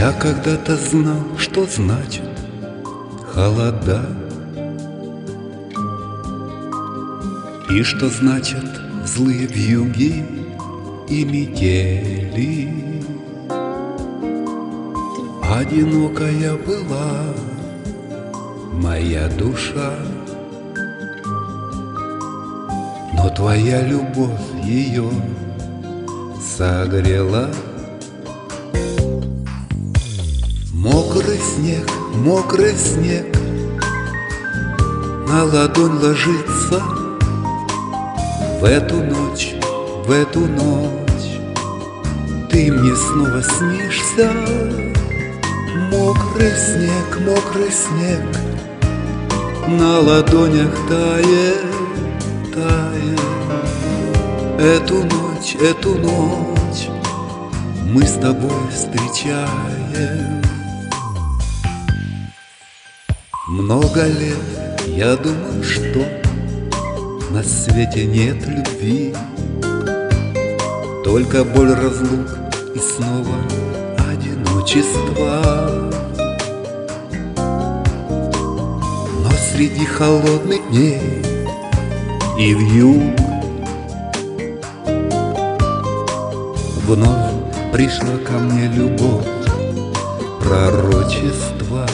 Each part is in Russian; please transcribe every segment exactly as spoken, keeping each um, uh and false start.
Я когда-то знал, что значит холода, и что значат злые вьюги и метели. Одинокая была моя душа, но твоя любовь ее согрела. Мокрый снег, мокрый снег на ладонь ложится. В эту ночь, в эту ночь ты мне снова снишься. Мокрый снег, мокрый снег на ладонях тает, тает. Эту ночь, эту ночь мы с тобой встречаем. Много лет я думал, что на свете нет любви, только боль разлук и снова одиночество. Но среди холодных дней и вьюг вновь пришла ко мне любовь, пророчество.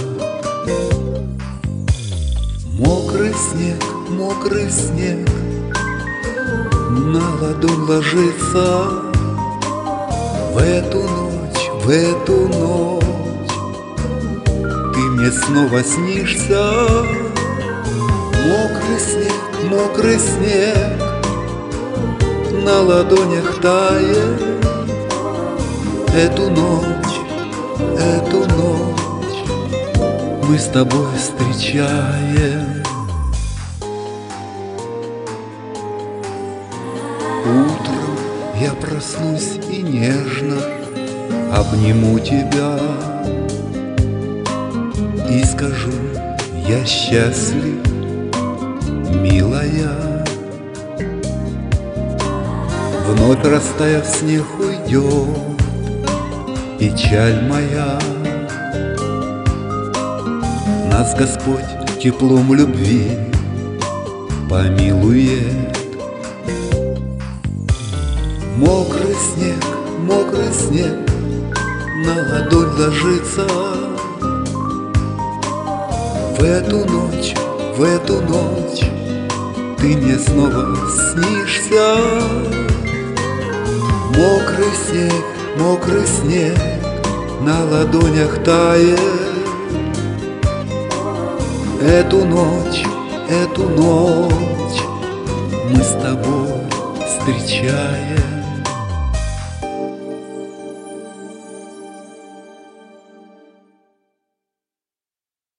Мокрый снег, мокрый снег на ладонь ложится. В эту ночь, в эту ночь ты мне снова снишься. Мокрый снег, мокрый снег на ладонях тает. Эту ночь, эту ночь мы с тобой встречаем. Утром я проснусь и нежно обниму тебя и скажу: я счастлив, милая. Вновь растаяв снег уйдет печаль моя. Нас Господь теплом любви помилует. Мокрый снег, мокрый снег на ладонь ложится. В эту ночь, в эту ночь ты мне снова снишься. Мокрый снег, мокрый снег на ладонях тает. Эту ночь, эту ночь мы с тобой встречаем.